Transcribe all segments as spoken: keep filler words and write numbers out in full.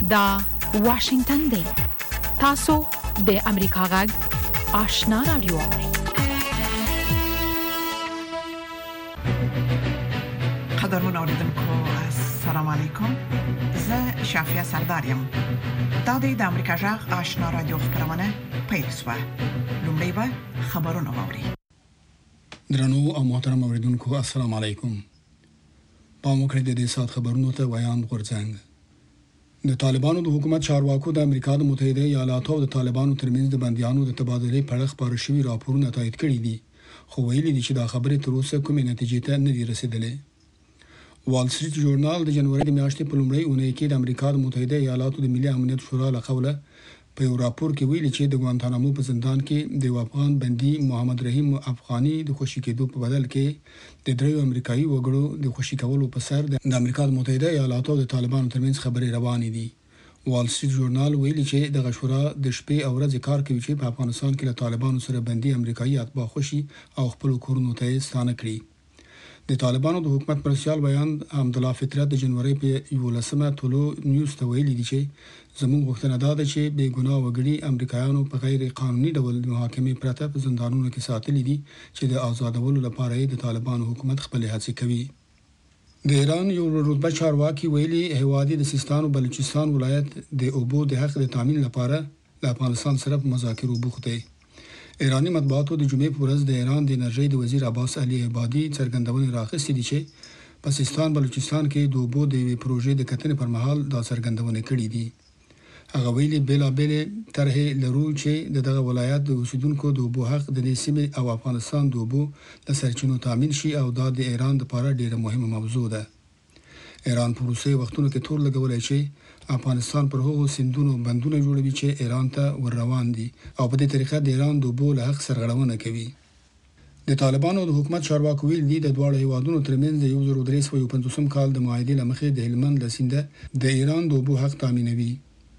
دا واشنگتن دی. تاسو د امریکا غږ آشنا رادیو. قدرمن اوریدونکو السلام علیکم. زه شافیا سردارم. دا د امریکا غږ آشنا رادیو خبرونه پیښه. لومړی به خبرونه واوري. درنو او محترم اوریدونکو السلام علیکم. په موخه د دې سات خبرونو ته ویان غورځنګ. د طالبانو د حکومت چارواکو د امریکا د متحده ایالاتو او د طالبانو ترمنځ د بنديانو د تبادلې په اړه خبرو شوی راپورونه تایید کړي دي، خو ویلي دي چې دا خبرې تر اوسه کومې نتیجې ته نه دي رسیدلې. وال سټریټ ژورنال د جنوري د میاشتې په لومړۍ اونۍ کې د امریکا د متحده ایالاتو د ملي امنیت شورا له قوله په یو راپور کې ویلي چې د ګوانتانامو په زندان کې د افغان بندي محمد رحیم افغاني د خوشي کېدو په بدل کې د دریو امریکایي وګړو د خوشي کولو په سر د امریکا د متحده ایالاتو د طالبانو ترمنځ خبرې روانې دي. وال سټریټ ژورنال ویلي چې د غشورا د شپې او ورځې کار کوي چې په افغانستان کې له طالبانو سره بندي امریکایي اتباع خوشي او خپل کورونو ته ستانه کړي. د طالبانو د حکومت مرسیال بیان حمدالله فطرت د جنوري په یولسمه ټولو نیوز ته ویلي دي چې زموږ غوښتنه دا ده چې بې ګناه وګړي امریکایانو په غیر قانوني ډول د محاکمې پرته په زندانونو کې ساتلي دي چې د آزادولو لپاره د طالبانو حکومت خپل هڅې کوي. د ایران یو رتبه چارواکي ویلي هوادي د سیستان او بلوچستان ولایت د اوبو د حق د تامین لپاره د افغانستان سره په مذاکرو بوخت دی. ایرانی مطبوعاتو د جمعې په ورځ د ایران د انرژي د وزیر عباس علي عبادي څرګندونې راخستې دي چې په سیستان بلوچستان کې د اوبو د پروژې د کتنې پر مهال دا څرګندونې کړې دي. هغه ویلي بلا بل طرح لرو چې دغه ولایت د اوسیدونکو د اوبو حق د دې سیمې او افغانستان د اوبو د سرچینو تامین شي او دا د ایران لپاره ډیره مهمه موضوع ده. ایران په روسي وختونو کې تور لګولای شي افغانستان پر هغو سیندونو بندونه جوړوي چې ایران ته ور روان دي او په دې طریقه د ایران د اوبو له حق سرغړونه کوي. د طالبانو د حکومت چارواکو ویل دي د دواړو هیوادونو ترمنځ د یو زر درې سوه پنځوس کال د معاهدې لمخې د هلمند له سینده د ایران د اوبو حق تامینوي.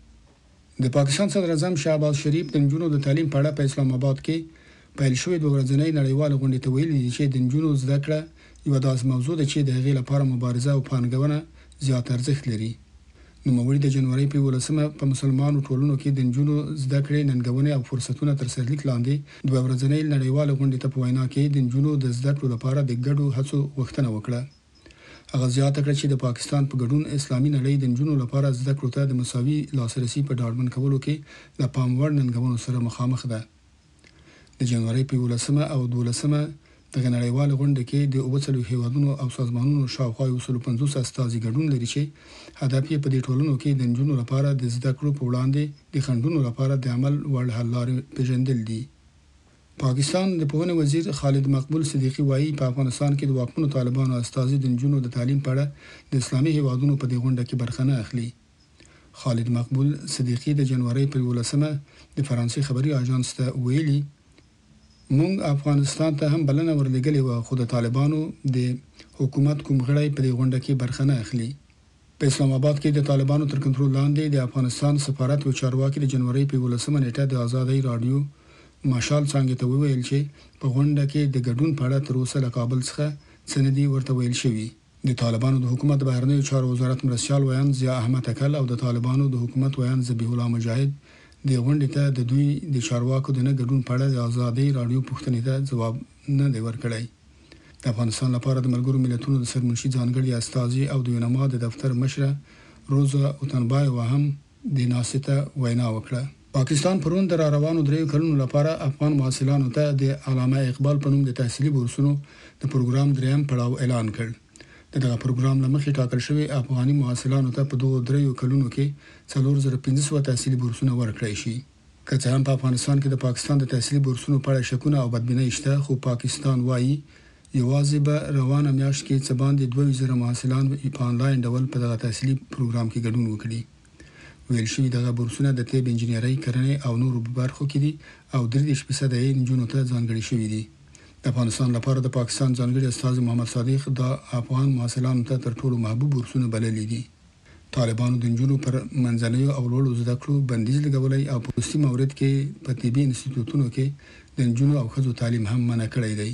د پاکستان صدر اعظم شهباز شریف د نجونو د تعلیم په اړه په اسلام آباد کې پیل شوې د ورځنۍ نړیوال غونډې ته ویلي دي چې د نجونو زده کړه یو داسې موضوع ده چې د هغې لپاره مبارزه او پانګونه زیات ارزښت لري. نوموړي د جنوري په ولسمه په مسلمانانو ټولنو کې د نجونو زده کړې ننګونې او فرصتونه تر سرلیک لاندې د ورځنۍ نړیوال غونډې ته په وینا کې د نجونو د زده کړو لپاره د ګډو هڅو غوښتنه وکړه. هغه زیاته کړه چې د پاکستان په ګډون اسلامي نړۍ د نجونو لپاره زده کړو ته د مساوي لاسرسي په ډاډمن کولو کې د پام وړ ننګونو سره مخامخ ده. د جنوري په ولسمه او دولسمه د نړیوال غونډې کې د اوبڅلو هیوادونو او سازمانونو شاوخوا یو سل پنځوس استازي ګډون لري چې هدف یې په دې ټولنو کې د نجونو لپاره د زده کړو په وړاندې د خنډونو لپاره د عمل وړ حل لارې پیژندل دي. پاکستان د پوهنې وزیر خالد مقبول صدیقی وایي په افغانستان کې د واکمنو طالبانو استازي د نجونو د تعلیم په اړه د اسلامي هیوادونو په دې غونډه کې برخه نه اخلي. خالد مقبول صدیقی د جنوري په ولسمه د فرانسې خبري اژانس ته ویلي مونږ افغانستان ته هم بلنه ورلګلې و خو د طالبانو د حکومت کوم غړی په دې غونډه کې برخه نه اخلي. په اسلام آباد کې د طالبانو تر کنټرول لاندې د افغانستان سفارت او چارواکي د جنوري په ولسمه نیټه د آزادۍ رادیو ماشال څنګه ته ویل چې په غونډه کې د ګډون په اړه تر اوسه له کابل څخه سندي ورته ویل شوی. د طالبانو د حکومت بهرنیو چارو وزارت مرسیال ویان ضیا احمد اکل او د طالبانو د حکومت ویان ذبیح الله مجاهد د غونډې ته د دوی د چارواکو د نه ګډون په اړه د آزادۍ رادیو پوښتنې ته ځواب نه دی ورکړی. د افغانستان لپاره د ملګرو ملتونو د سرمنشي ځانګړي استازي او د یونما د دفتر مشره روزا اوتنبایو هم د ناسته وینا وکړه. پاکستان پرون د روانو دریو کلونو لپاره افغان محصلانو ته د علامه اقبال په نوم د تحصیلي بورسونو د پروګرام دریم پړاو اعلان کړ. دغه پروګرام لمخې ټاکل شوی افغاني محصلانو ته په دوه دریو کلونو کې څلور زره پنځه سوه تحصیلي بورسونه ورکړای شي. که څه هم په افغانستان کې د پاکستان د تحصیلي بورسونو په اړه شکونه او بدبینۍ شته، خو پاکستان وایي یوازې به روانه میاشت کې څه باندې دوه زره محصلان په انلاین ډول په دغه تحصیلي پروګرام کې ګډون وکړي. ویل شوي دغه بورسونه د طب انجینرۍ کرنې او نورو برخو کې دي او درې دېرش فیصده یې نجونو ته ځانګړي شوي دي. د افغانستان لپاره د پاکستان ځانګړي استازي محمد صادق د افغان محصلانو ته تر ټولو محبوب بورسونه بللي دي. طالبانو د نجونو پر منځنیو او لوړو زده کړو بندیز لګولی او په وروستي مورد کې په طبي انسټیټوټونو کې د نجونو او ښځو تعلیم هم منع کړی دی.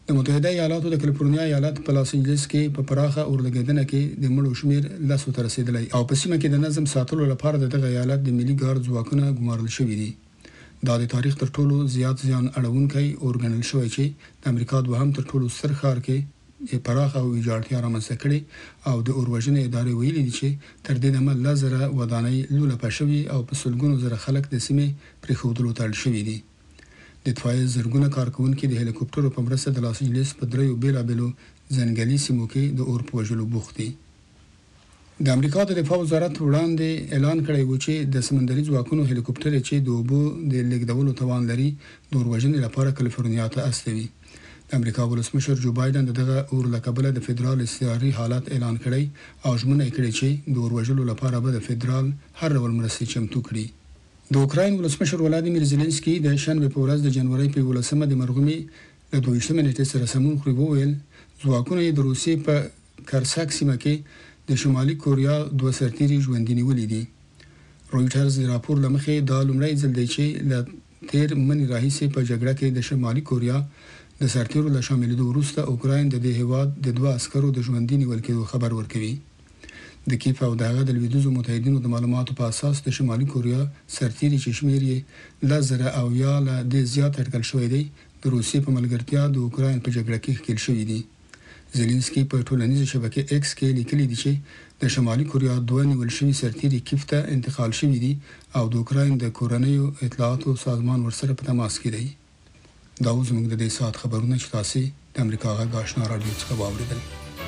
د متحده ایالاتو د کالیفورنیا ایالت په لاس انجلس کې په پراخه اورلګیدنه کې د مړو شمیر لاسو ته رسیدلی او په سیمه کې د نظم ساتلو لپاره دغه ایالت د ملي ګارد ځواکونه ګمارل شوي دي. دا د تاریخ تر ټولو زیات زیان اړونکی اورګنل شوی چې د امریکا دوهم تر ټولو ستر ښار کې پراخه او ویجاړتیا رامنځته کړې او د اوروژنې ادارې ویلي دي چې تر دې دمه لس زره ودانۍ لولپه شوي او په سلګونو زره خلک د سیمې پرېښودلو ته اړ شوي دي. د اطفائیې زرګونه کارکونکي د هلیکوپټرو په مرسته د لاس انجلس په دریو بیلابیلو ځنګلي سیمو کې د اور په وژلو بوخت دي. د امریکا د دفاع وزارت وړاندې اعلان کړی و چې د سمندري ځواکونو هلیکوپټر چې د اوبو د لیږدولو توان لري د اور وژنې لپاره کالیفورنیا ته استوي. د امریکا ولسمشر جو بایدن دغه اور له کبله د فدرال استعاري حالت اعلان کړی او ژمنه یې کړې چې د اور وژلو لپاره به د فدرال هر ډول مرستې چمتو کړي. د اوکراین ولسمشر ولادیمیر زيلنسکي د شنبه په ورځ د جنوري په ولسمه د مرغومي د دوه ویشتمې نیټې سره سمون خوري وویل ځواکونه د روسیې په کرساک سیمه کې د شمالي کوریا دوه سرتیري ژوندي نیولي دي. رویټرز د راپور لمخې دا لومړی ځل دی چې له تیر منی راهیسې په جګړه کې د شمالي کوریا د سرتیرو له شاملېدو وروسته اوکراین د دې هیواد د دوه عسکرو د ژوندي نیول کېدو خبر ورکوي. د کیف او دغه د لویدیځو متحدینو د معلوماتو په اساس د شمالي کوریا سرتیري چې شمیر یې لزر او یا له د زیات اټکل شوی دی د روسیې په ملګرتیا د اوکراین په جګړه کې ښکېل شوی دی. زيلنسکي په ټولنیزه شبکې ایکس کې لیکلي دي چې د شمالي کوریا دوه نیول شوي سرتیري کیف ته انتقال شوي دي او د اوکراین د کورنیو اطلاعاتو سازمان ورسره په تماس کې دی. دا اوس موږ د دې ساعت خبرونه چې تاسو د امریکا غږ آشنا رادیو څخه واوریدل.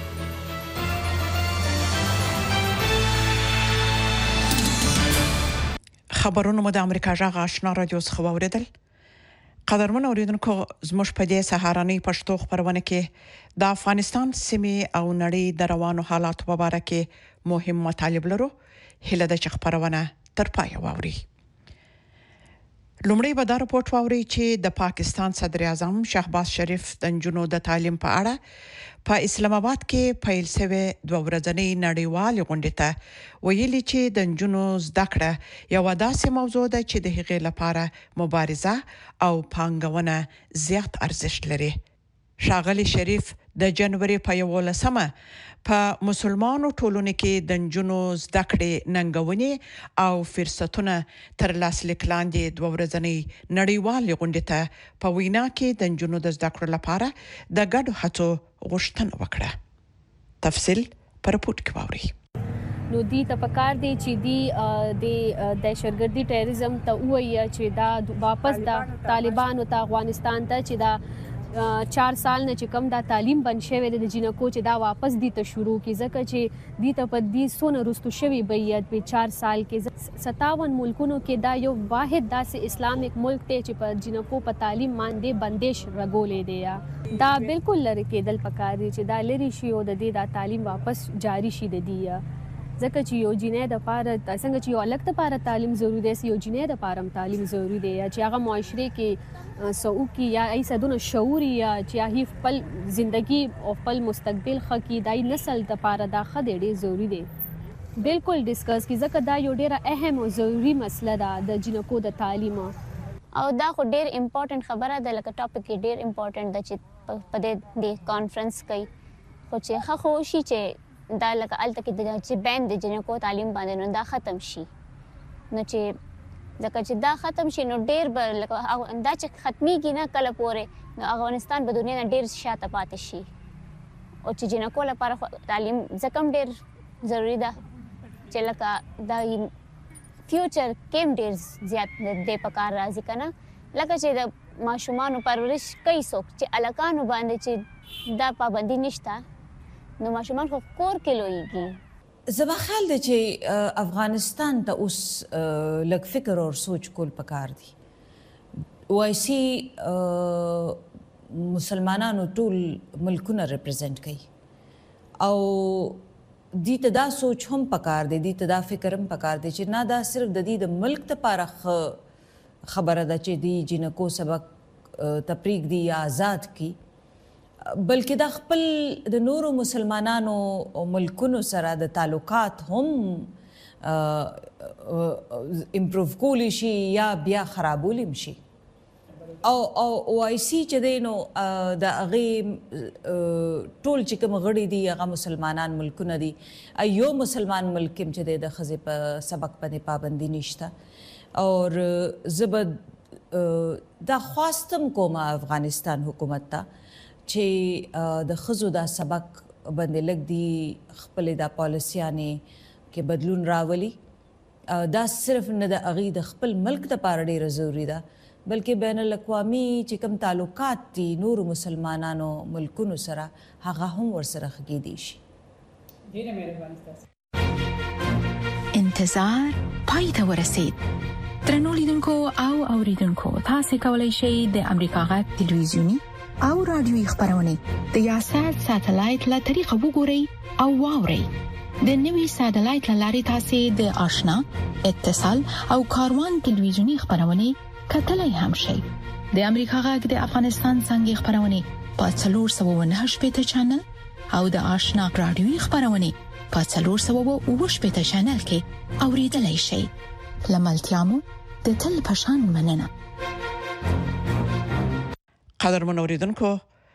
خبرونه مو د امریکا غږ آشنا رادیو څخه واوریدل. قدرمن اوریدونکو زموږ په دې سهارنۍ پښتو خبرونه کې د افغانستان سیمې او نړۍ د روانو حالاتو په اړه کې مهم مطالب لرو. هله د خبرونه تر پای واوري. لومړی به دا راپورټ واوري چې د پاکستان صدر اعظم شهباز شریف د نجونو د تعلیم په اړه په اسلام آباد کې پیل شوی دوه ورځنۍ نړیوال غونډه ته ویلي چې د نجونو زده کړه یو داسې موضوع ده چې د هغې لپاره مبارزه او پانګونه زیات ارزښت لري. ښاغلي شریف د جنوري په یولسمه په مسلمانو ټولنو کې د نجونو زده کړې ننګونې او فرصتونه تر لاسلیک لاندې دوه ورځنۍ نړیوال غونډه ته په وینا کې د نجونو د زده کړې لپاره د ګډو هڅو غوښتنه وکړه. تفصیل پر رپورټ کې واوري. نو دی ته پکار دی چې دی د دهشتګردي ټیرریزم ته وایي چې دا واپس د طالبانو ته افغانستان ته چې دا چار سال نه چې کم دا تعلیم بند شوی د جنکو چې دا واپس دی ته شروع کی ځکه چې دی ته په دې سونه رستو شوی بیت په چار سال کې ستاون ملکونو کې دا یو واحد داسې اسلامیک ملک ته چې په جنکو په تعلیم باندې بندش رګولې دی. دا بالکل لری کېدل پکاري چې دا لری شي او د دې دا تعلیم واپس جاری شي د دی ځکه چې یو جنې د پاره څنګه چې یو الګ ته پاره تعلیم ضروری دی یو جنې د پاره تعلیم ضروری دی چې هغه معاشره کې سو کی یا ایسدونه شعور یا چې هی خپل ژوندۍ او خپل مستقبل خکې دای نسل د پاره دا خدای ډیر ضروری دی. بالکل ډیسکس کی ځکه دا یو ډیره اهم او ضروری مسله ده د جنکو د تعلیم او دا خو ډیر امپورټنت خبره ده لکه ټاپک ډیر امپورټنت ده چې په دې د کانفرنس کوي خو چې ښه خو شي چې دا لکه الته کې د چې بین د جنکو تعلیم باندې نو دا ختم شي نو چې ځکه چې دا ختم شي نو ډیر به لکه دا چې ختميږي نه کله پورې نو افغانستان په دنیا نه ډیر شاته پاتې شي او چې جنکو لپاره تعلیم ځکه ډیر ضروری ده چې لکه دا فیوچر کې ډیر زیات د پکار راځي کنه لکه چې د ماشومان پرورش کوي څوک چې الکانو باندې چې دا پابندي نشته نو ماشومان خو کور کې لویږي. زما خیال دی چې افغانستان ته اوس لږ فکر او سوچ کول پکار دي. وایسي مسلمانانو ټول ملکونه ریپرزینټ کوي او دې ته دا سوچ هم پکار دی دې ته دا فکر هم پکار دی چې نه دا صرف د دې د ملک لپاره خبره ده چې دی جنکو سبق تفریق دی یا آزاد کی بلکې دا خپل د نورو مسلمانانو ملکونو سره د تعلقات هم امپروو کولی شي یا بیا خرابولی شي. او او او آی سی چې دی نو د هغې ټول چې کوم غړي دي هغه مسلمانان ملکونه دي. یو مسلمان ملک کې چې دی د ښځې په سبق باندې پابندي نشته. اور زه به دا خواستم کوم افغانستان حکومت ته چې د ښځو دا سبق باندې لږ دي خپلې دا پالیسیانې کې بدلون راولي. دا صرف نه د هغې د خپل ملک دپاره ډېره ضروري ده بلکې بین الاقوامي چې کوم تعلقات دي نورو مسلمانانو ملکونو سره هغه هم ورسره ښه کیدی شي. ډېره مهرباني ستاسو. انتظار پای ته ورسید. درنو لیدونکو او اوریدونکو تاسو کولی شئ د امریکا غږ تلویزیونی او رادیوي خپرونې د یاسات ساتلایت له طریقه وګورئ او واورئ. د نوي ساتلایت له لارې تاسو د آشنا اتصال او کاروان تلویزیونی خپرونې کتلای هم شي. د امریکا غږ د افغانستان څنګه خبرونه په څلور سوه و نهه شپږ چینل او د آشنا رادیوي خبرونه په څلور سوه و اووه شپږ چینل کې اوریدلای شي. لملتيامو د تل پشان مننه. قدرمن اوریدونکو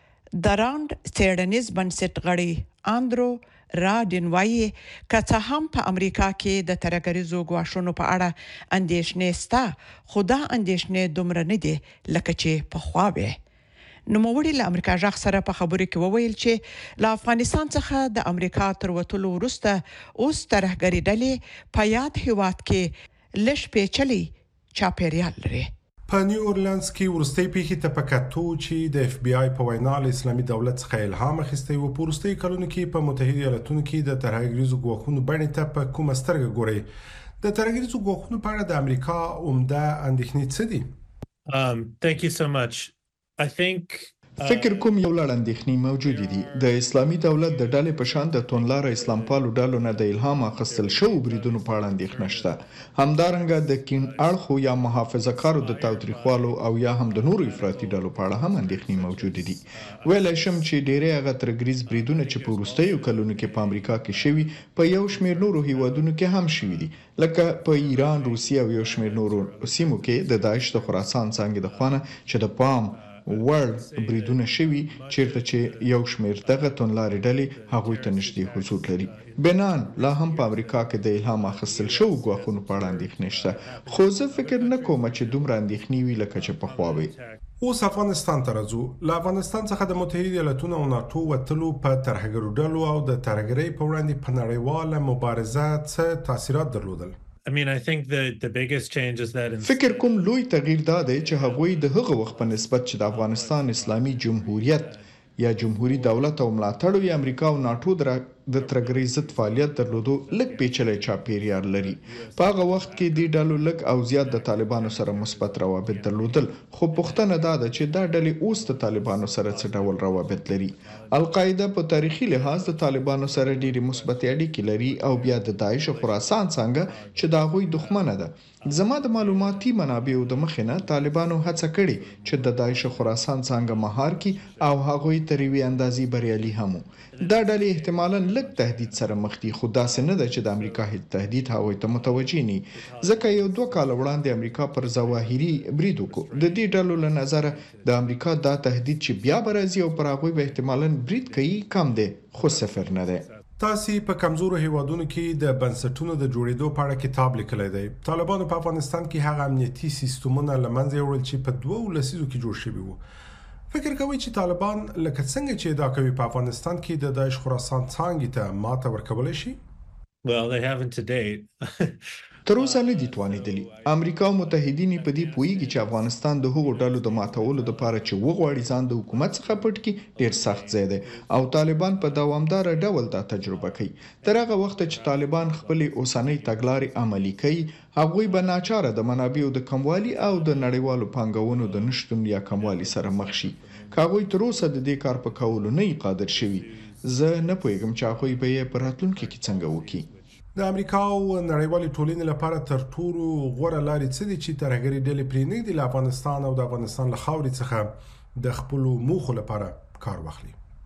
د راند څېړنیز بنسټ غړي آندرو راډین وایي که هم په امریکا کې د ترګریزو غواښونو په اړه اندېښنې سته خو دا اندېښنې دومره نه دي لکه چې په خوا وي. نوموړي له امریکا ژغ سره په خبرو کې وویل چې له افغانستان څخه د امریکا تر وتلو وروسته اوس ترګری ډلې په یاد هیواد کې لږ پیچلي چاپیریال لري. په نیو اورلینز کې ورستۍ پیښې ته پکاتو چې د اف بی آی په وینا له اسلامي دولت څخه الهام اخیستی و. په ورستۍ کلونو کې په متحده ایالاتونو کې د ترهګریزو ګواښونو بڼې ته په کومه سترګه ګوري؟ د ترهګریزو ګواښونو په اړه د امریکا عمده اندېښنې څه دي؟ Um, thank you so much. I think فکر کوم یو لړ اندېښنې موجود دي. د اسلامي دولت د ډلې په شان د تونلار اسلام پالو ډلو نه د الهام اخیستل شو بریدونو په اړه اندېښنه شته. همدارنګه د کین اړخو یا محافظه‌کارو د تاوتریخوالو او یا هم د نورو افراطي ډلو په اړه هم اندېښنې موجود دي. ویلای شم چې ډېری هغه ترګریز بریدونه چې په وروستیو کلونو کې په امریکا کې شوي په یو شمېر نورو هیوادونو کې هم شوي دي لکه په ایران، روسیه او یو شمېر نورو سیمو کې د داعش د خراسان څنګه د خوانه چې د پام ورلد بریدونه شوي چیرته چې یو شمېر دغه تونلارې ډلې هغوی ته نږدې حضور لري. بنان لا هم په امریکا کې د الهام اخیستل شو غواخونو په اړه اندېښنې شته، خو زه فکر نه کوم چې دومره اندېښنې وي لکه چې پخوا وي. اوس افغانستان ته راځو. له افغانستان څخه د متحده ایالاتونو او ناتو وتلو په ترهګرو ډلو او د ترهګرۍ په وړاندې په نړیواله مبارزه څه تاثیرات درلودل؟ I mean, I think the the biggest change is that فکر کوم لوی تغییر دا دی چې هغوی د هغه وخت په نسبت چې د افغانستان اسلامي جمهوریت یا جمهوریت دولت او ملاتړ وی امریکا او ناتو د ترګری ضد فعالیت درلودو لږ پیچلې چاپیریال لري. په هغه وخت کې د ډلو لږ او زیات د طالبانو سره مثبت روابط درلودل، خو پوښتنه دا ده چې دا ډلې اوس د طالبانو سره څه ډول روابط لري. القاعده په تاریخي لحاظ د طالبانو سره ډېری مثبت اړیکې لري او بیا د داعش او خراسان څنګه چې دا غوي دښمنه ده. زما د معلوماتي منابعو د مخینه طالبانو هڅه کړې چې د داعش او خراسان څنګه مهار کی او هغوی تر یوې اندازې بریالي هم. دا ډلې احتمالاً لږ تهدید سره مخ دي، خو داسې نه ده چې د امریکا هیڅ تهدید هغوی ته متوجه نه، ځکه یو دوه کال وړاندې امریکا پر ظواهري برید وکړ. د دې ډلو له نظره د امریکا دا تهدید چې بیا برازي او پر هغوی به احتمالاً برید کوي کم دی، خو صفر نه دی. تاسو په کمزورو هیوادونو کې د بنسټونو د جوړېدو په اړه کتاب لیکلی دی. طالبانو په افغانستان کې هغه امنیتي سیستمونه لمنځه یوړل چې په دوه لسیزو کې جوړ شوي وو. فکر کوي چې طالبان لکه څنګه چې دا کوي په افغانستان کې د داعش خراسان څنګه ته ماته ورکول شي؟ Well, they haven't to date. تر اوسه نه دي توانیدلی. امریکا او متحدین په دې پوهیږي چې افغانستان د هغو ډلو د ماتولو لپاره چې وغواړي ځان د حکومت څخه پټ کړي ډیر سخت ځای دی او طالبان په دوامدار ډول دا تجربه کوي. تر هغه وخت چې طالبان خپل اوسنۍ تګلارې عملي کوي، هغوی به ناچاره د منابعو د کموالي او د نړیوالو پانګونو د نشټون یا کموالي سره مخ شي. که هغوی تر اوسه د دې کار په کولو نه قادر شوي، زه نه پوهیږم چې هغوی به یې په راتلونکي کې څنګه وکړي. د امریکا او نړیوالې ټولنې لپاره تر ټولو غوره لارې څه دي چې ترهګري ډلې پرې نه دي له افغانستان او د افغانستان له خاورې څخه د خپل موخو لپاره کار واخلي؟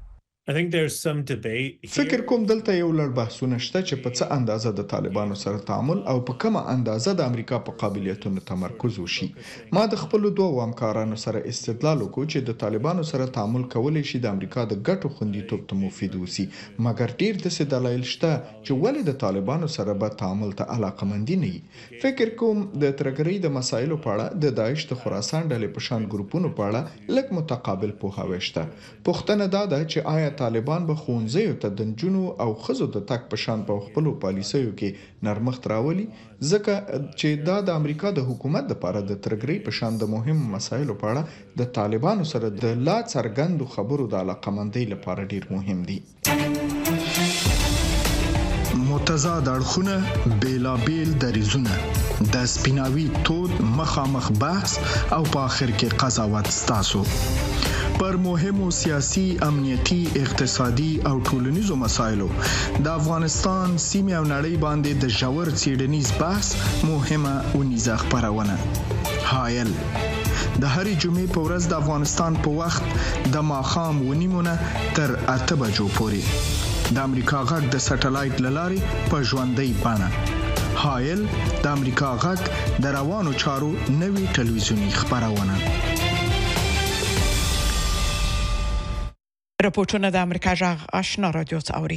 I think there's some debate here. فکر کوم دلته یو لړ بحثونه شته چې په څه اندازه د طالبانو سره تعامل او په کومه اندازه د امریکا په قابلیتونو تمرکز وشي. ما د خپل دوه همکارانو سره استدلال وکړ چې د طالبانو سره تعامل کولای شي د امریکا د ګټو خوندیتوب ته مفید وسی، مګر ډیر د دلایل شته چې ولې د طالبانو سره به تعامل ته علاقمندي نه وي. فکر کوم د ترګری د مسایلو په اړه د داعش د خراسان ډلې په شان ګروپونو په اړه لږ متقابل پوهاوی شته. پوښتنه دا ده چې آیا طالبان به ښوونځیو ته د نجونو او ښځو د تګ په شان په خپلو پالیسیو کې نرمښت راولي، ځکه چې دا د امریکا د حکومت لپاره د ترګری په شان د مهم مسایلو په اړه د طالبانو سره د لا څرګندو خبرو د علاقمندۍ لپاره ډیر مهم دي. متضاد اړخونه، بیلابیل دریزونه، د سپیناوي تود مخامخ بحث او په آخر کې قضاوت ستاسو پر مهمو سیاسي، امنیتي، اقتصادي او ټولنیزو مسایلو د افغانستان سیمه او نړۍ باندې د ژور څېړنیز بحث مهمه ونیزه خبرونه. حایل د هرې جمعې په ورځ د افغانستان په وخت د ماښام ونیمونه تر اته بجو پورې د امریکا غږ د سټلایټ لارې په ژوندۍ بڼه. حایل د امریکا غږ د روانو چارو نوي ټلویزیونی خبرونه. رپورټونه د امریکا جغ آشنا رادیو څاوري.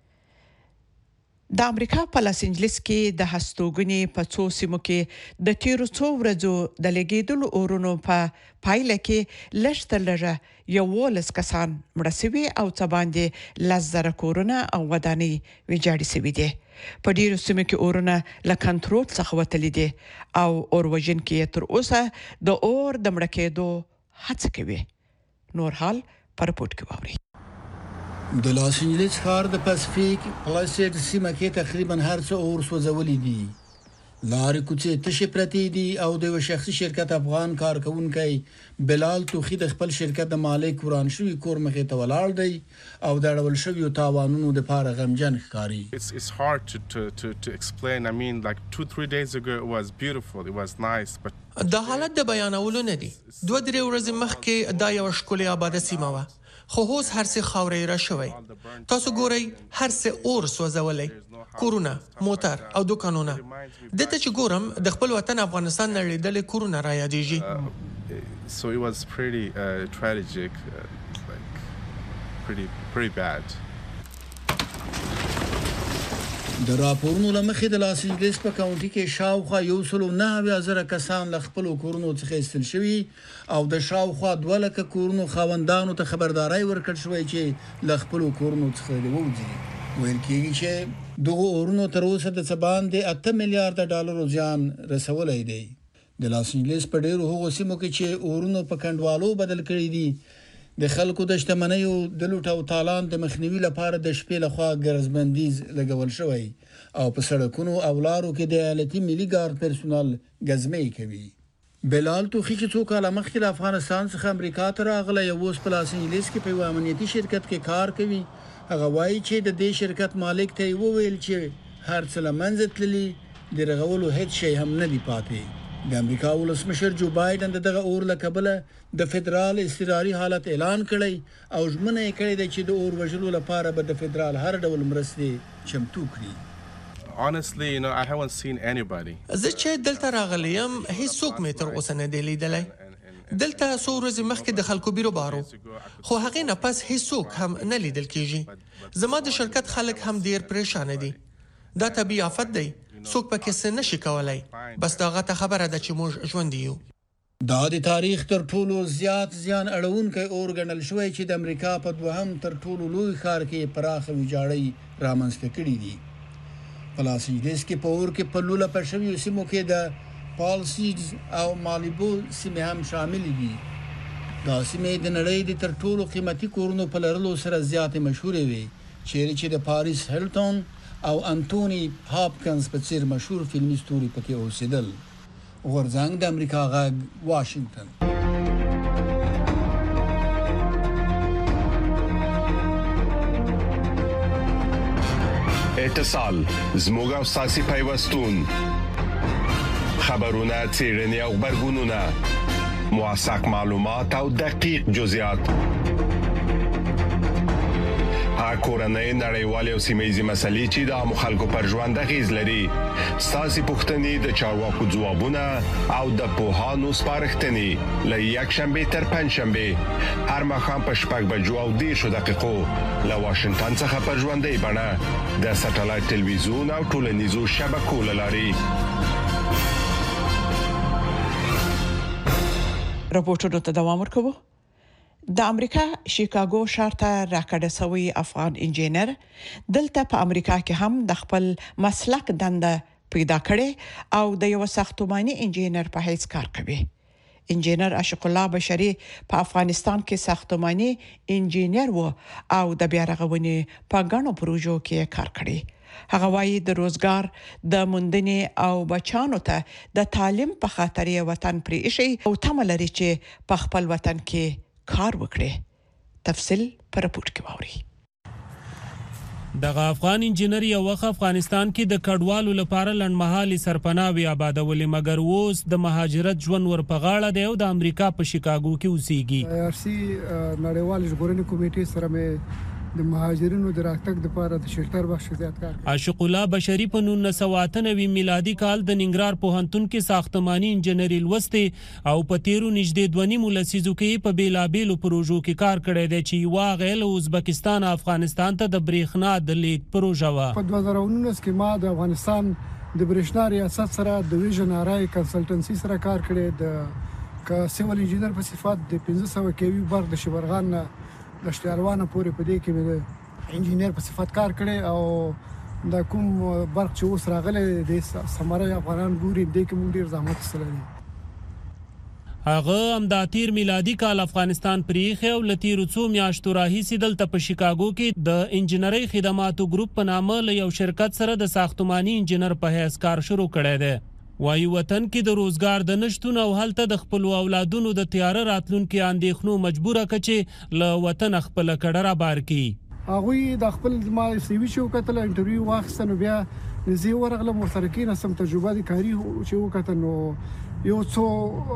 د امریکا په لاس انجلیس کې د هستوګنې په څو سیمو کې د تیرو څو ورځو د لګیدلو اورونو په پایله کې لږ تر لږه یوولس کسان مړه شوي او څه باندې لس زره کورونه او ودانۍ ویجاړې شوي دي. په ډیرو سیمو کې اورونه له کنټرول څخه وتلي دي او اور وژونکي تر اوسه د اور د مړه کېدو هڅه کوي. نور حال پر رپورت کې واوري. د لاس انجلیس ښار د پاسفیک پلاسیډ سیمه کې تقریبا هر څه اور سوځولي دي. لارې کوڅې تشې پرتې دي او د یو شخصي شرکت افغان کارکونکي بلال توخی د خپل شرکت د مالک وران شوی کور مخې ته ولاړ دی او د اړول شوی تاوانونو د پاره غمجن ښکاري. It's it's hard to to to to explain. I mean, like two three days ago it was beautiful, it was nice, but دا حالت د بیانولو نه دي. دوه درې ورځې مخکې دا یو ښکلې آباده سیمه وه، خو اوس هر څه خاورې را شوی. تاسو ګورئ هر څه اور سوځولی، کورونه، موټر او دکانونه. دته چې ګورم د خپل وطن افغانستان نړیدلې کورونه را یادېږي. So it was pretty uh, tragic, uh, like pretty pretty bad. د راپورونو لمخې د لاس انجلیس په کاونټي کې شاوخوا یو سل نه اویا زره کسان له خپل کورونو څخه ایستل شوي او د شاوخوا دوه لکه کورونو خاوندانو ته خبرداري ورکړل شوې چې له خپل کورونو څخه دی وځي. ویل کېږي چې دغه اورونو تر اوسه د څبان د اته میلیارډ ډالرو زیان رسولای دی. د لاس انجلیس په ډیرو هغو سیمو کې چې اورونو په کندوالو بدل کړي دي، د خلکو د شتمنیو د لوټ او تالان د مخنیوي لپاره د شپې لخوا ګرځبندیز لګول شوی او په سړکونو او لارو کې د ایالتي ملي ګارد پرسونل ګزمې کوي. بلال توخی چې څو کاله مخکې له افغانستان څخه امریکا ته راغلی او اوس په لاس انجلیس کې په یو امنیتي شرکت کې کار کوي، هغه وایي چې د دې شرکت مالک ته وویل چې هر څه له منځه تللي، د رغولو هیڅ شی هم نه دی پاتې. د امریکا ولسمشر جو بایدن دغه اور له کبله د فدرال اضطراري حالت اعلان کړی او ژمنه یې کړې ده چې د اور وژلو لپاره به د فدرال هر ډول مرستې چمتو کړي. Honestly, you know, I haven't seen anybody. زه چې دلته راغلی یم هیڅوک مې تر اوسه نه دی لیدلی. دلته څو ورځې مخکې د خلکو بیرو بارو، خو هغې نه پس هیڅوک هم نه لیدل کېږي. زما د شرکت خلک هم ډیر پریشانه دي. دا طبیعي آفت دی، څوک پکې څه نشي کولای، بس دا غته خبره ده چې موږ ژوندي یو. دا د تاریخ تر ټولو زیات زیان اړونکی اور ګڼل شوی چې د امریکا په دوهم تر ټولو لوی ښار کې پراخه ویجاړۍ رامنځته کړي دي. په لاس انجلیس کې په اور کې په لوله په شویو سیمو کې د پالسیډز او مالیبو سیمې هم شامل دي. دا سیمې د نړۍ د تر ټولو قیمتي کورونو په لرلو سره زیاتې مشهورې وي، چیرې چې د پاریس هیلټون او انټونی هاپکنز په څیر مشهور فلمي ستوري پکې اوسېدل. غورځنګ د امریکا غږ واشنگټن. اتصال زموږ او ساسي پیوستون، خبرونه، څېړنې او خبرګونونه، موثق معلومات او دقیق جزئیات. کورنۍ نړیوال او سیمایي مسلې چې د عام خلکو پر ژوند اغیز لري ستاسو پوښتنې د چارواکو ځوابونه او د پوهانو سپارښتنې له یک شنبه تر پنځ شنبه هر مخام په شپږ بجو او دیرشو دقیقو له واشنگټن څخه په ژوندۍ بڼه د ساتلایت ټلویزیون او ټولنیزو شبکو لاري. راپورټونو ته دوام ورکوو. د امریکا شیکاګو ښار ته راکړه شوی افغان انجینر دلته په امریکا کې هم د خپل مسلک دنده پیدا کړي او د یو ساختماني انجینر په حیث کار کوي. انجینر عاشق الله بشری په افغانستان کې ساختماني انجینر و او د بیا رغونې په غنو پروژو کې کار کړی. هغه وايي د روزګار د موندنې او بچانو ته د تعلیم په خاطر یې وطن پرې ایښی او تمه لري چې په خپل وطن کې کار وکړي. تفصیل پر راپور کې واوري. دغه افغان انجینر یو وخت افغانستان کې د کډوالو لپاره لنډمهالي سرپناوي آبادولې مګر اوس د مهاجرت ژوند ورپغاړه دی او د امریکا په شیکاګو کې اوسېږي. آر سی نړیوال ژغورنې کمیټې سره مې د مهاجرینو د راتګ لپاره د شلټر بخش زیات کار کوي. عاشق الله بشری په نولس سوه اته نوي میلادي کال د ننګرهار پوهنتون کې ساختماني انجینری لوستي او په تیرو نږدې دوه نیمو لسیزو کې په بیلابیلو پروژو کې کار کړی دی چې یوه غیل ازبکستان افغانستان ته د برېښنا د لیږد پروژه وه. په دوه زره نولس کې ما د افغانستان د برېښنا ریاست سره د ویژن آرای کنسلټنسي سره کار کړی د ک سیول انجینر په صفات د پنځه سوه کیوي برق د شبرغان د شتیالوانه پورې په دې کې مې انجینر په صفت کار کړی او د کوم برق چې اوس راغلی د سمره افغانان ګوري دې کې موږ ډیر زحمت وکړی. هغه هم د تیر میلادي کال افغانستان پریخي او لتیرو څو میاشتو راهیسې دلته په شیکاګو کې د انجینرۍ خدماتو ګروپ په نامه له یو شرکت سره د ساختماني انجینر په حیث کار شروع کړی دی. وایي وطن کې د روزګار د نشتون او هلته د خپل اولادونو د تیاره راتلونکو اندېښنو مجبوره کچې له وطن خپل کډه را بار کی. هغه د خپل ما سی وی شو کتل انټرویو واخستنو بیا زی ورغله مشترکین سم تجربه د کاری چې وکړنو یو څو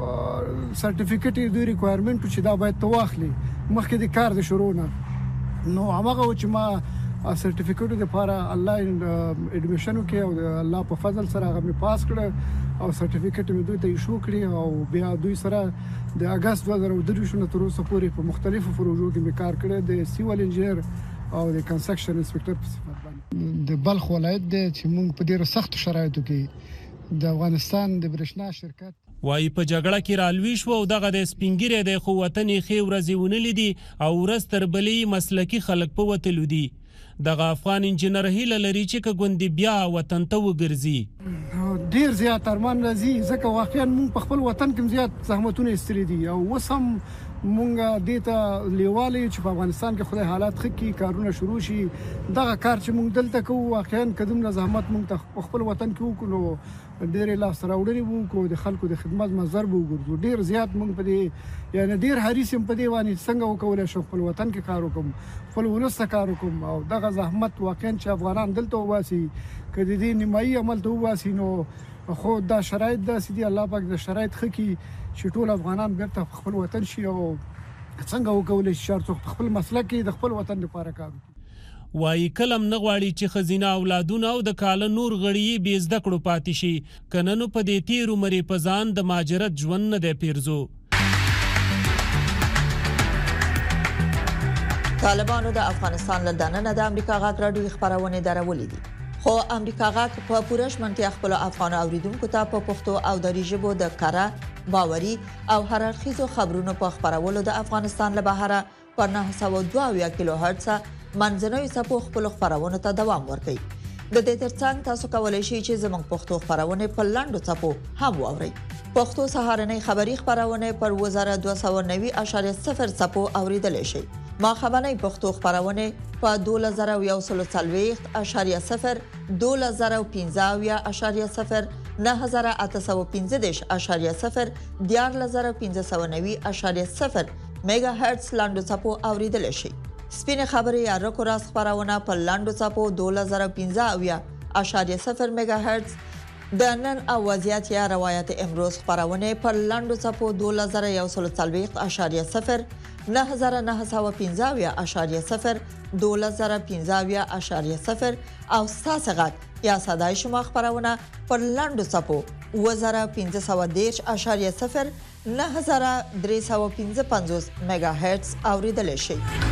سرټیفیکټ دی ریکوایرمنت چې دا باید تواخلي مخکې د کار د شروع نه نو هغه چې ما سرټیفیکټ د لپاره انلاین اډمیشن وکي او الله په فضل سره هغه مې پاس کړ او سرټیفیکټ مې دوی ته ایشو کړی او بیا دوی سره د اگست دوه زره درې نه تر اوسه پورې په مختلفو پروژو کې مې کار کړی د سیول انجینر او د کنسټرکشن انسپکټر په صفت باندې. د بلخ ولایت د چې موږ په ډیرو سخت شرایطو کې د افغانستان د برېښنا شرکت وای په جګړه کې رالوي شو او دغه د سپینګری د خو وطني خې ورځې ونلې دي او ورځ تر بلې مسلکی خلک په وتلو دي. دغه افغان انجینر هیله لري چې کګوندې بیا وطن ته وګرځي. ډیر زیات ارمان راځي ځکه واقعا موږ په خپل وطن کې زیات زحمتونه استری دي او وسم مونږه دیتا لیوالي چې په افغانستان کې خدای حالات خکې کارونه شروع شي دغه کار چې موږ دلته کوو واقعا قدم نه زحمت موږ ته خپل وطن کې وکړو ډیر لا سره وړي وو کو د خلکو د خدمت منظر وګورځو ډیر زیات موږ په دې یعنی ډیر حریص هم په دې باندې څنګه وکولای شو خپل وطن کې کار وکم خپل ولست کار وکم او دغه زحمت واقعا چې افغانان دلته واسي کدي دې نیمایي عمل ته واسي نو خو دا شرایط د سيدي الله پاک د شرایط خکې چې ټول افغانان بیرته خپل وطن شي او څنګه وکولای شي چې خپل مسلک د خپل وطن لپاره کار وکړي. وای کلم نغواړي چې خزینه اولادونه او د کاله نور غړي به زده کړو پاتې شي کننو په دې تیر عمر په ځان د ماجرت ژوند نه دی پیرزو. طالبانو د افغانستان له دننه د امریکا غاټ راډیو خبرونه درولې دي خو امریکا غاټ په پوره شمنتیا خپل افغان اوریدونکو ته په پښتو او دری ژبه د کارا باوري او هررخیزو خبرونو په خبرولو د افغانستان له بهره په نه سوه دوه کیلو هرتز منځنوي سپو خپل خبرونه ته دوام ورکړي. د دې ترڅنګ تاسو کولای شئ چې زموږ پښتو خبرونه په لاندو سپو هم واورئ. پښتو سهارنۍ خبری خبرونه پر وزاره دوه سوه نوي اعشاریه صفر سپو اوریدل شي. ما خبرنۍ پښتو خبرونه په دوه زره یو سل څلوېښت اعشاریه صفر دوه زره پنځه اعشاریه صفر نه هزار اته سوه پنځه دېرش اعشاریه صفر دیارلس زره پنځه سوه نوي اعشاریه صفر میگا هرتز لاندو سپو اوریدل شي. سپینه خبري یا رکو راس خبرونه په لاندو سپو دوه زره پنځه اعشاریه صفر میگا هرتز د نن او وضعیت یا روایت امروز خبرونه پر لاندو صفو دوه زره یو سل څلوېښت اشاریه صفر نه زره نه سوه پنځه اشاریه صفر دوه زره پنځه اشاریه صفر او ساسغت یا صداي شما خبرونه پر لاندو صفو اوه زره پنځه سوه دېرش اشاریه صفر نه زره درې سوه پنځه پنځوس میگا هرتز اوریدل شي.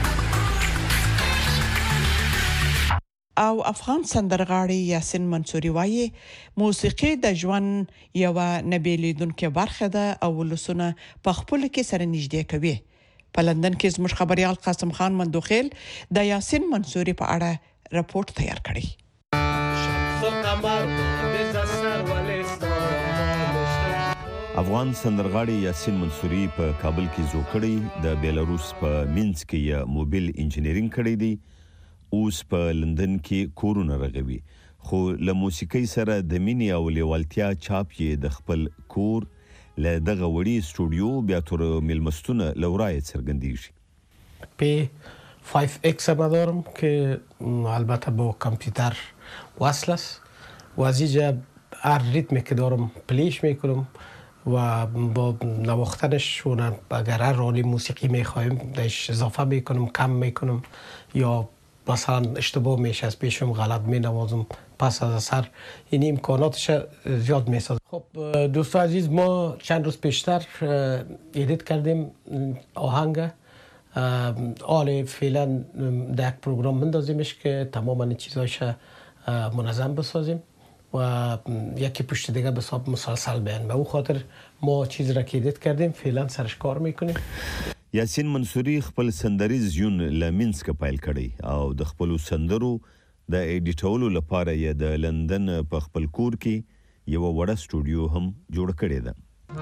او افغان سندرغاړي یاسین منصوري وایي موسیقي د ژوند یو نبیلیدونکو برخه ده او لسونه په خپل کې سره نږدې کوي. په لندن کې زموږ خبريال قاسم خان مندوخیل د یاسین منصوري په اړه راپورټ تیار کړی. افغان سندرغاړي یاسین منصوري په کابل کې زو کړی د بیلاروس په مینسک کې موبایل انجینرینګ کړی دی. اوس په لندن کې کورونه رغوي خو له موسیقي سره د مینې او لیوالتیا چاپ یې د خپل کور له دغه وړي سټوډیو بیا تر ملمستونه لورای څرګندېږي. په فایو ایکس هم دارم که البته با کامپیوتر وصل است و از اینجا هر ریتمی که دارم پلیش میکنم و با نواختنش اگر هر رالی موسیقی میخوایم دش اضافه میکنم کم میکنم یا مثلا اشتباه میشه از پیشم غلط مینوازم پس از اثر این امکاناتش زیاد میسازم. خب دوستان عزیز ما چند روز پیشتر ادیت کردیم آهنگ آل فعلا در یک پروگرام مندازیمش که تماما چیزایش منظم بسازیم و یکی پشت دیگه به حساب مسلسل بیان. به اون خاطر ما چیز را که ادیت کردیم فعلا سرش کار میکنیم. یاسین منصوري خپل سندریز ژوند له مینسک پیل کړی او د خپل سندرو د ایډیټولو لپاره یې د لندن په خپل کور کې یو وړه سټوډیو هم جوړ کړی ده.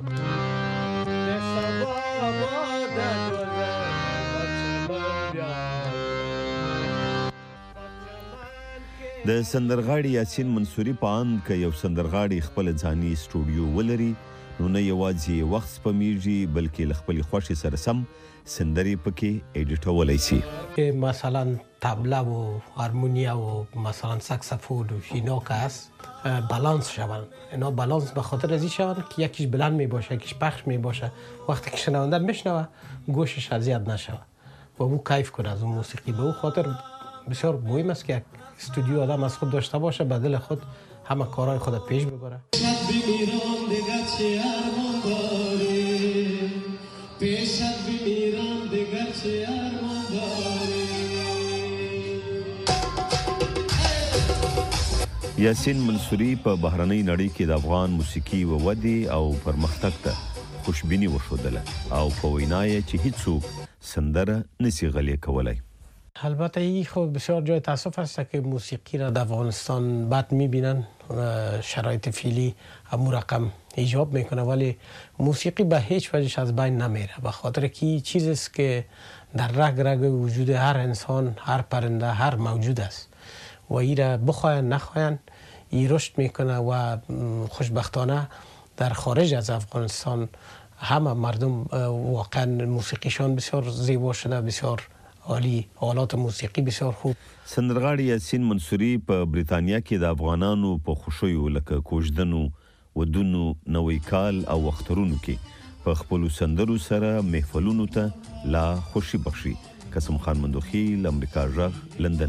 د سندرغاړي یاسین منصوري په اند کې یو سندرغاړي خپل ځاني سټوډیو ولري نو نه یوازې وخت سپمیږي بلکې له خپل خوښي سره سم سندري پکې ایډیټولای شي. مثلا طبله و هارمونیا و مثلا ساکسافون و اینا که هست بالانس شوند. اینا بالانس به خاطر ازی شوند که یکیش بلند می باشه یکیش پخش می باشه وقتی که شنونده میشنوه گوشش اذیت نشوه و او کیف کنه از اون موسیقی. به اون خاطر بسیار مهم است که استودیو آدم از خود داشته باشه به دل خود همه کارهای خود پیش ببره. یاسین منصوري په بهرنۍ نړۍ کې د افغان موسیقي و ودی او پرمختګ ته خوشبینی وښودله او په وینای چې هیڅوک سندره نسی غلې کولای. البته این خب بسیار جای تاسف است که موسیقی را در افغانستان بد میبینن شرایط فعلی همون رقم ایجاب میکنه ولی موسیقی به هیچ وجهش از بین نمیره به خاطر که چیزی است که در رگ رگ وجود هر انسان هر پرنده هر موجود است و این را بخواین نخواین این رشد میکنه و خوشبختانه در خارج از افغانستان همه مردم واقعا موسیقیشان بسیار زیبا شده بسیار عالی حالات موسیقی بسیار خوب. سندرغاړي یاسین منصوري په بریتانیا کې د افغانانو په خوشیو لکه کوژدنو ودونو نوې کال او اخترونو کې په خپل سندرو سره محفلونو ته لا خوشي بخشي. قاسم خان مندوخیل امریکا جغ لندن.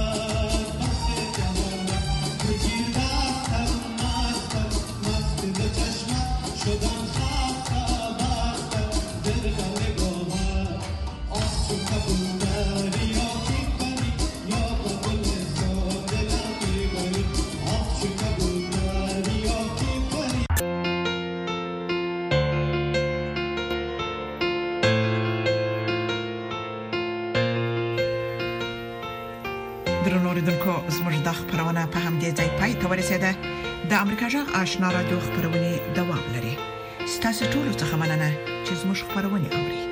زموږ د خبرونه په همدې ځای پای ته ورسېده. د امریکا جغ آشنا رادیو خبرونه دوام لري. ستاسو ټول څه مننه چې زموږ خبرونه اوري.